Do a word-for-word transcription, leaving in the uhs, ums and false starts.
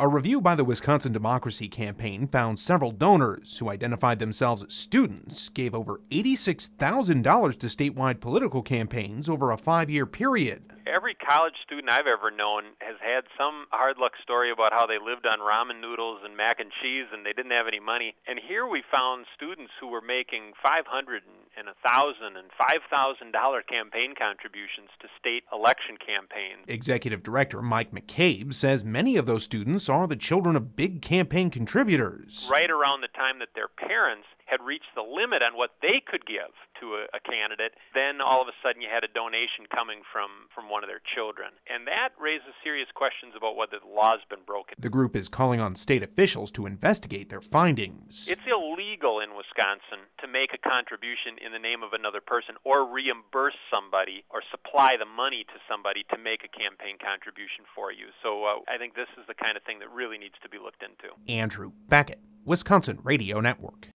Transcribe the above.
A review by the Wisconsin Democracy Campaign found several donors who identified themselves as students gave over eighty-six thousand dollars to statewide political campaigns over a five-year period. Every college student I've ever known has had some hard luck story about how they lived on ramen noodles and mac and cheese and they didn't have any money. And here we found students who were making five hundred and a thousand and five thousand dollar campaign contributions to state election campaigns. Executive Director Mike McCabe says many of those students are the children of big campaign contributors. Right around the time that their parents had reached the limit on what they could give to a, a candidate, then all of a sudden you had a donation coming from, from one of their children. And that raises serious questions about whether the law's been broken. The group is calling on state officials to investigate their findings. It's illegal in Wisconsin to make a contribution in the name of another person or reimburse somebody or supply the money to somebody to make a campaign contribution for you. So uh, I think this is the kind of thing that really needs to be looked into. Andrew Beckett, Wisconsin Radio Network.